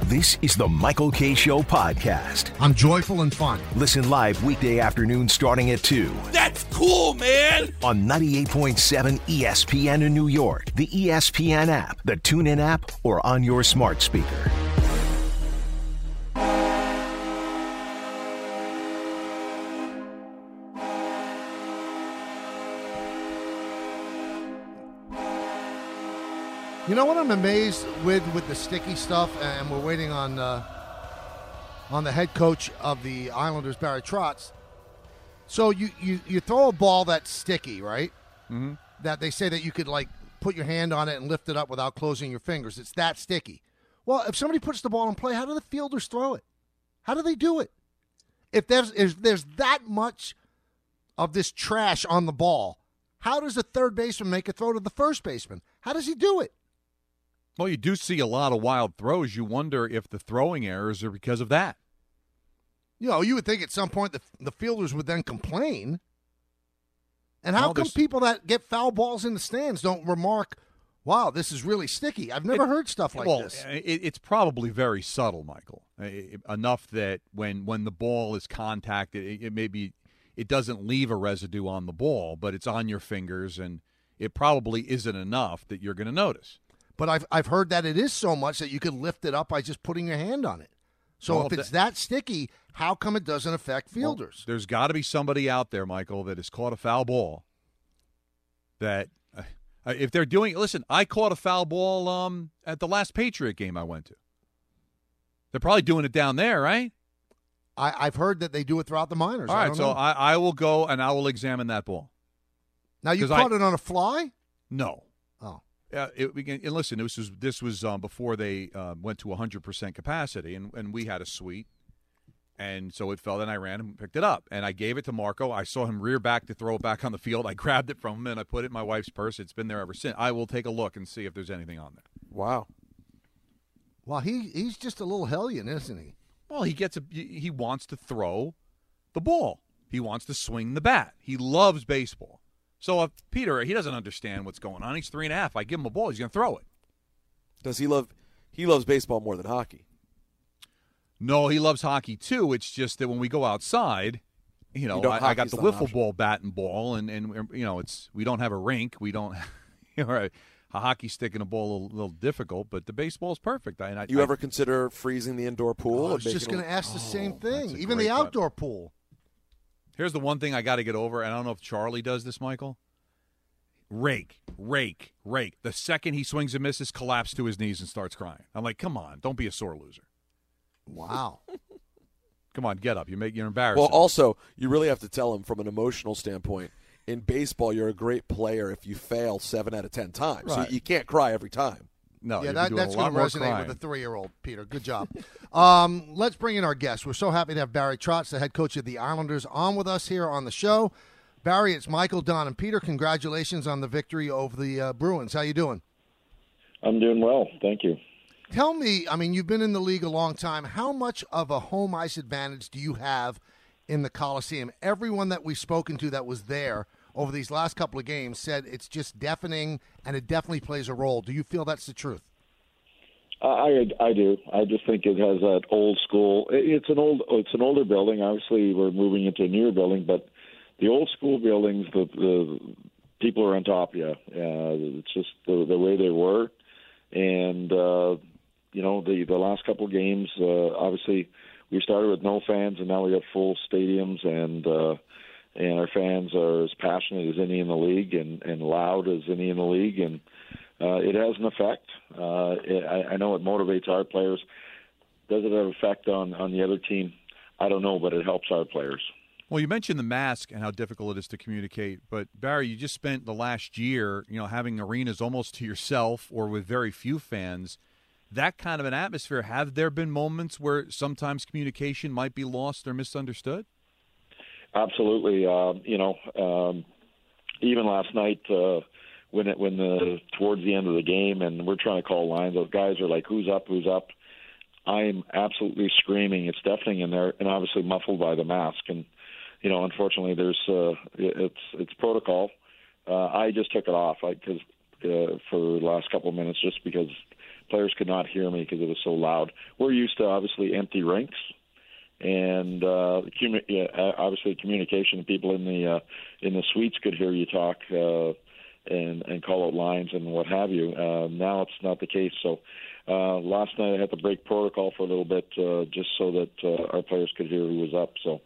This is the Michael Kay Show podcast. I'm joyful and fun. Listen live weekday afternoon starting at 2. That's cool, man! On 98.7 ESPN in New York, the ESPN app, the TuneIn app, or on your smart speaker. You know what I'm amazed with the sticky stuff, and we're waiting on the head coach of the Islanders, Barry Trotz. So you throw a ball that's sticky, right? Mm-hmm. That they say that you could like put your hand on it and lift it up without closing your fingers. It's that sticky. Well, if somebody puts the ball in play, how do the fielders throw it? How do they do it? If there's that much of this trash on the ball, how does the third baseman make a throw to the first baseman? How does he do it? Well, you do see a lot of wild throws. You wonder if the throwing errors are because of that. You know, you would think at some point the fielders would then complain. And how come people that get foul balls in the stands don't remark, wow, this is really sticky? I've never heard stuff like this. It's probably very subtle, Michael, enough that when the ball is contacted, it doesn't leave a residue on the ball, but it's on your fingers, and it probably isn't enough that you're going to notice. But I've heard that it is so much that you could lift it up by just putting your hand on it. So if it's that sticky, how come it doesn't affect fielders? Well, there's got to be somebody out there, Michael, that has caught a foul ball. That if they're doing, listen, I caught a foul ball at the last Patriot game I went to. They're probably doing it down there, right? I've heard that they do it throughout the minors. All right, so I will go and I will examine that ball. Now you caught it on a fly? No. Oh. And listen, this was before they went to 100% capacity, and we had a suite, and so it fell, and I ran and picked it up, and I gave it to Marco. I saw him rear back to throw it back on the field. I grabbed it from him, and I put it in my wife's purse. It's been there ever since. I will take a look and see if there's anything on there. Wow. Well, he's just a little hellion, isn't he? Well, he wants to throw the ball. He wants to swing the bat. He loves baseball. So if Peter, he doesn't understand what's going on. He's 3.5. I give him a ball, he's going to throw it. Does he love? He loves baseball more than hockey. No, he loves hockey too. It's just that when we go outside, I got the wiffle ball bat and ball, and we don't have a rink. We don't, a hockey stick and a ball a little difficult, but the baseball is perfect. You ever consider freezing the indoor pool? I was just going to ask the same thing. Even the outdoor pool. Here's the one thing I got to get over, and I don't know if Charlie does this, Michael. Rake. The second he swings and misses, collapse to his knees and starts crying. I'm like, come on, don't be a sore loser. Wow. Come on, get up. You're embarrassed. Well, also, you really have to tell him from an emotional standpoint. In baseball, you're a great player if you fail 7 out of 10 times. Right. So you can't cry every time. No, yeah, that's going to resonate with a 3-year-old, Peter. Good job. Let's bring in our guest. We're so happy to have Barry Trotz, the head coach of the Islanders, on with us here on the show. Barry, it's Michael, Don, and Peter. Congratulations on the victory over the Bruins. How you doing? I'm doing well. Thank you. Tell me, you've been in the league a long time. How much of a home ice advantage do you have in the Coliseum? Everyone that we've spoken to that was there over these last couple of games said it's just deafening, and it definitely plays a role. Do you feel that's the truth? I do. I just think it has that old school. It's an older building. Obviously, we're moving into a newer building, but the old school buildings, the people are on top of you. It's just the way they were, and the last couple of games. Obviously, we started with no fans, and now we have full stadiums, and our fans are as passionate as any in the league and loud as any in the league, and it has an effect. I know it motivates our players. Does it have an effect on the other team? I don't know, but it helps our players. Well, you mentioned the mask and how difficult it is to communicate, but Barry, you just spent the last year, having arenas almost to yourself or with very few fans. That kind of an atmosphere, have there been moments where sometimes communication might be lost or misunderstood? Absolutely. Even last night, when towards the end of the game, and we're trying to call lines, those guys are like, "Who's up? Who's up?" I'm absolutely screaming. It's deafening in there, and obviously muffled by the mask. And unfortunately, it's protocol. I just took it off because for the last couple of minutes, just because players could not hear me because it was so loud. We're used to obviously empty rinks, and obviously communication. People in the suites could hear you talk and call out lines and what have you. Now it's not the case. So last night I had to break protocol for a little bit just so that our players could hear who was up. So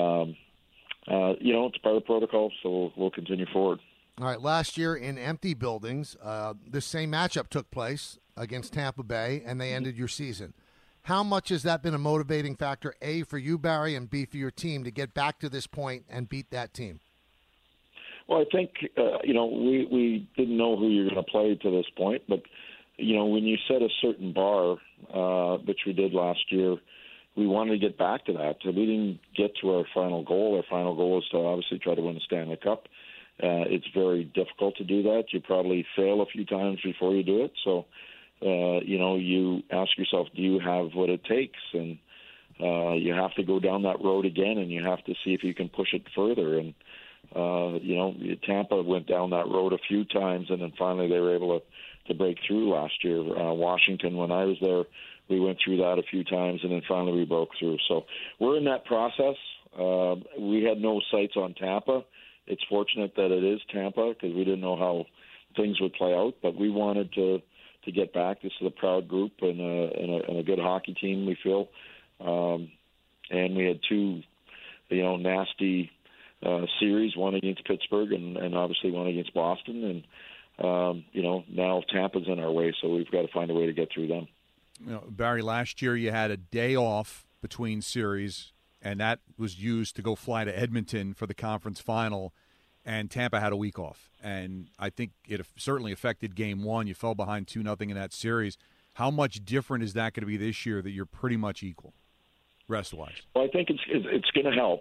it's part of the protocol. So we'll continue forward. All right, last year in empty buildings, the same matchup took place against Tampa Bay, and they ended your season. How much has that been a motivating factor, A, for you, Barry, and B, for your team to get back to this point and beat that team? Well, I think, we didn't know who you're going to play to this point, but, when you set a certain bar, which we did last year, we wanted to get back to that. We didn't get to our final goal. Our final goal is to obviously try to win the Stanley Cup. It's very difficult to do that. You probably fail a few times before you do it. So, you ask yourself, do you have what it takes? And you have to go down that road again, and you have to see if you can push it further. And, Tampa went down that road a few times, and then finally they were able to break through last year. Washington, when I was there, we went through that a few times, and then finally we broke through. So we're in that process. We had no sights on Tampa. It's fortunate that it is Tampa because we didn't know how things would play out, but we wanted to get back. This is a proud group and a good hockey team, we feel. And we had two, nasty series, one against Pittsburgh and obviously one against Boston. And, now Tampa's in our way, so we've got to find a way to get through them. Barry, last year you had a day off between series, and that was used to go fly to Edmonton for the conference final, and Tampa had a week off. And I think it certainly affected Game 1. You fell behind 2-0 in that series. How much different is that going to be this year that you're pretty much equal, rest-wise? Well, I think it's going to help.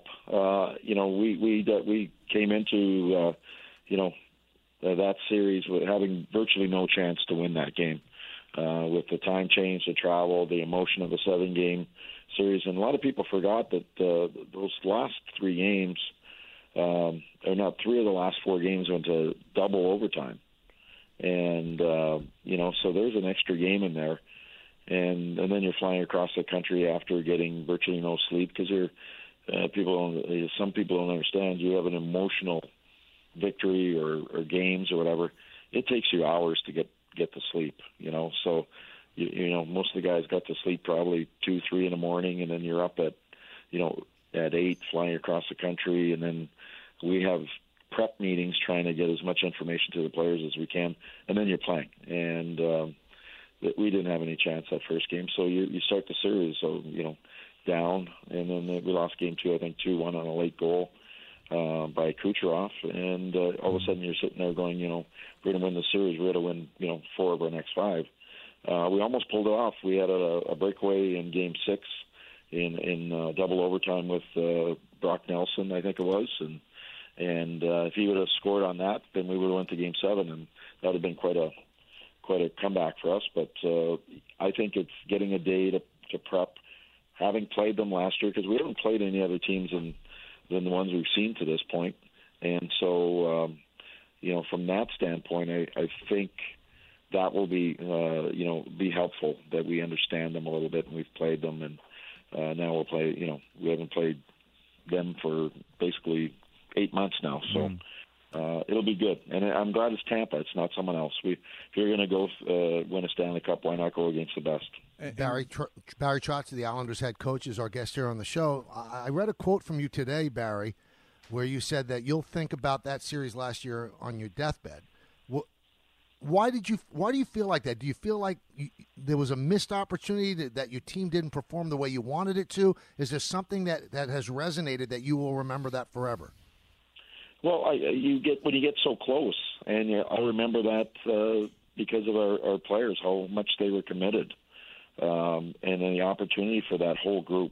We came into, that series with having virtually no chance to win that game. With the time change, the travel, the emotion of a 7-game series. And a lot of people forgot that those last 3 games, or not 3 of the last 4 games went to double overtime. And, so there's an extra game in there. And then you're flying across the country after getting virtually no sleep because some people don't understand. You have an emotional victory or games or whatever. It takes you hours to get to sleep, so most of the guys got to sleep probably 2-3 in the morning, and then you're up at 8 flying across the country, and then we have prep meetings trying to get as much information to the players as we can, and then you're playing. And we didn't have any chance that first game, so you start the series down, and then we lost game 2, I think 2-1 on a late goal by Kucherov, and all of a sudden you're sitting there going, we're going to win the series. We're going to win, 4 of our next 5. We almost pulled it off. We had a breakaway in Game 6 in double overtime with Brock Nelson, I think it was, and if he would have scored on that, then we would have went to Game 7, and that would have been quite a comeback for us. But I think it's getting a day to prep, having played them last year, because we haven't played any other teams than the ones we've seen to this point. And so, from that standpoint, I think that will be, be helpful, that we understand them a little bit and we've played them. And now we'll play, we haven't played them for basically 8 months now. So it'll be good. And I'm glad it's Tampa. It's not someone else. If you're going to go win a Stanley Cup, why not go against the best? Barry Trotz, the Islanders head coach, is our guest here on the show. I read a quote from you today, Barry, where you said that you'll think about that series last year on your deathbed. Why do you feel like that? Do you feel like there was a missed opportunity that your team didn't perform the way you wanted it to? Is there something that has resonated that you will remember that forever? Well, when you get so close, and I remember that because of our players, how much they were committed. And then the opportunity for that whole group,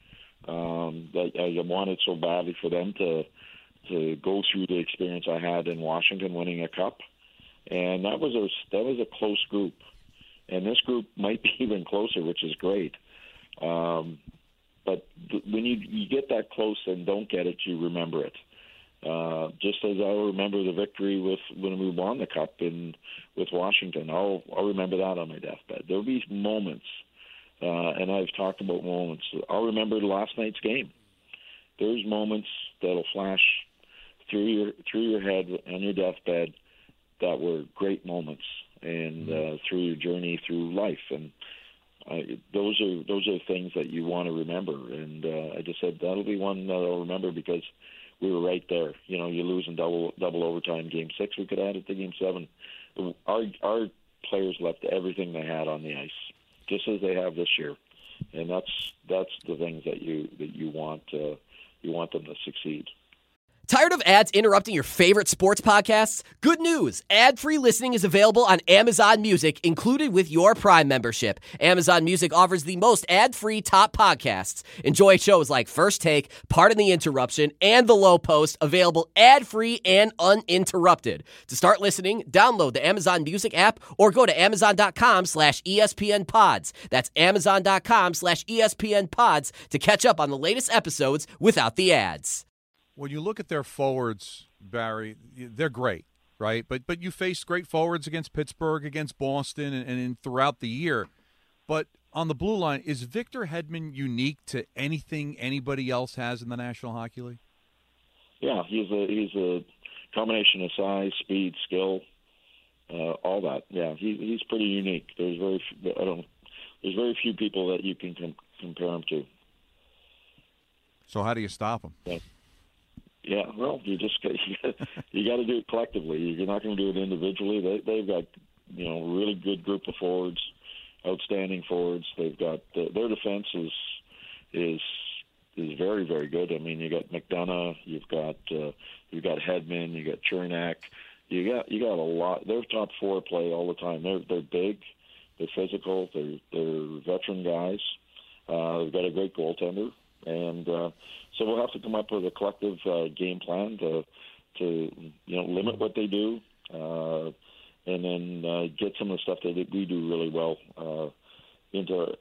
that I wanted so badly for them to go through the experience I had in Washington, winning a cup, and that was a close group, and this group might be even closer, which is great. But when you get that close and don't get it, you remember it, Just as I'll remember the victory when we won the Cup with Washington. I'll remember that on my deathbed. There'll be moments, and I've talked about moments. I'll remember last night's game. There's moments that'll flash through your head on your deathbed that were great moments, and through your journey through life, and those are things that you want to remember. And I just said that'll be one that I'll remember because we were right there. You know, you lose in double overtime, Game 6. We could add it to Game 7. Our players left everything they had on the ice, just as they have this year, and that's the things that you want them to succeed. Tired of ads interrupting your favorite sports podcasts? Good news! Ad-free listening is available on Amazon Music, included with your Prime membership. Amazon Music offers the most ad-free top podcasts. Enjoy shows like First Take, Pardon the Interruption, and The Low Post, available ad-free and uninterrupted. To start listening, download the Amazon Music app or go to amazon.com/ESPN Pods. That's amazon.com/ESPN Pods to catch up on the latest episodes without the ads. When you look at their forwards, Barry, they're great, right? But you faced great forwards against Pittsburgh, against Boston, and throughout the year. But on the blue line, is Victor Hedman unique to anything anybody else has in the National Hockey League? Yeah, he's a combination of size, speed, skill, all that. Yeah, he's pretty unique. There's very few people that you can compare him to. So how do you stop him? Yeah, well, you got to do it collectively. You're not going to do it individually. They've got really good group of forwards, outstanding forwards. They've got their defense is very, very good. I mean, you got McDonough, you've got Hedman, you got Chernak, you got a lot. Their top four play all the time. They're big, they're physical, they're veteran guys. They've got a great goaltender. And so we'll have to come up with a collective game plan to limit what they do, and then get some of the stuff that we do really well into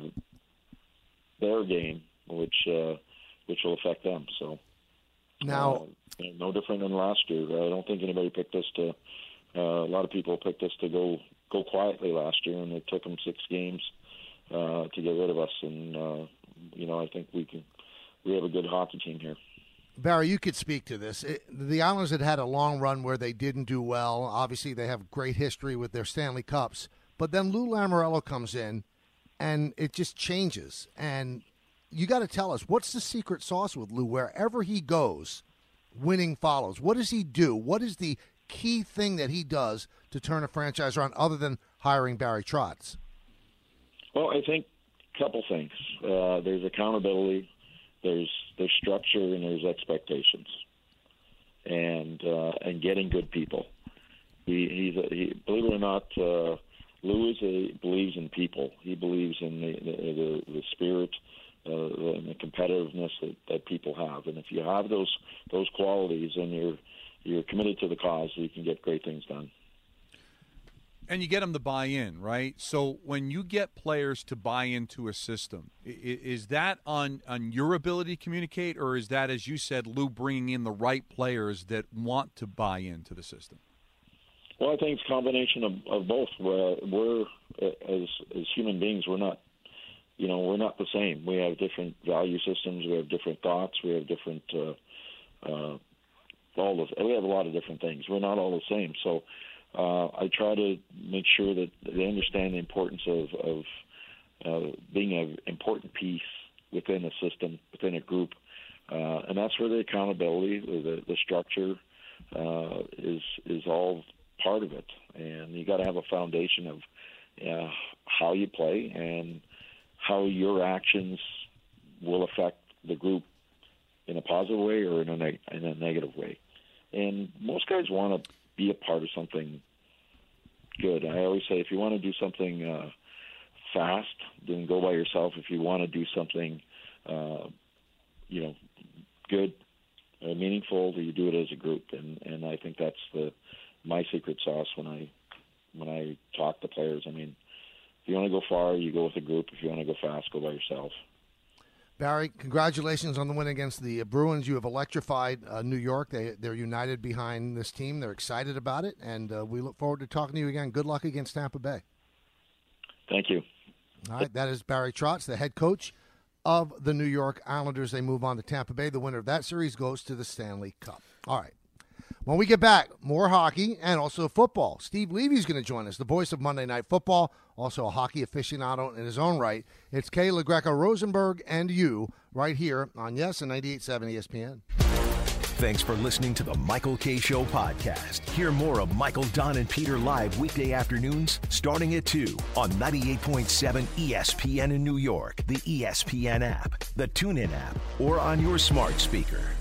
their game, which will affect them. So now, no different than last year. I don't think anybody picked us to. A lot of people picked us to go quietly last year, and it took them 6 games to get rid of us. And I think we have a good hockey team here. Barry, you could speak to this. The Islanders had a long run where they didn't do well. Obviously, they have great history with their Stanley Cups. But then Lou Lamoriello comes in, and it just changes. And you got to tell us, what's the secret sauce with Lou? Wherever he goes, winning follows. What does he do? What is the key thing that he does to turn a franchise around other than hiring Barry Trotz? Well, I think couple things. There's accountability, there's structure, and there's expectations, and getting good people. He believe it or not, Lou believes in people. He believes in the spirit and the competitiveness that people have. And if you have those qualities and you're committed to the cause, you can get great things done. And you get them to buy in, right? So when you get players to buy into a system, is that on your ability to communicate, or is that, as you said, Lou bringing in the right players that want to buy into the system? Well, I think it's a combination of both. We're as human beings, we're not the same. We have different value systems. We have different thoughts. We have different we have a lot of different things. We're not all the same. So I try to make sure that they understand the importance of being an important piece within a system, within a group, and that's where the accountability, the structure is all part of it. And you got to have a foundation of how you play and how your actions will affect the group in a positive way or in a negative way. And most guys want to be a part of something good. I always say, if you want to do something fast, then go by yourself. If you want to do something, good, meaningful, you do it as a group. And I think that's my secret sauce when I talk to players. I mean, if you want to go far, you go with a group. If you want to go fast, go by yourself. Barry, congratulations on the win against the Bruins. You have electrified New York. They're united behind this team. They're excited about it, and we look forward to talking to you again. Good luck against Tampa Bay. Thank you. All right, that is Barry Trotz, the head coach of the New York Islanders. They move on to Tampa Bay. The winner of that series goes to the Stanley Cup. All right. When we get back, more hockey and also football. Steve Levy's going to join us, the voice of Monday Night Football, also a hockey aficionado in his own right. It's Kay LaGreca-Rosenberg and you right here on Yes and 98.7 ESPN. Thanks for listening to the Michael Kay Show podcast. Hear more of Michael, Don, and Peter live weekday afternoons starting at 2 on 98.7 ESPN in New York, the ESPN app, the TuneIn app, or on your smart speaker.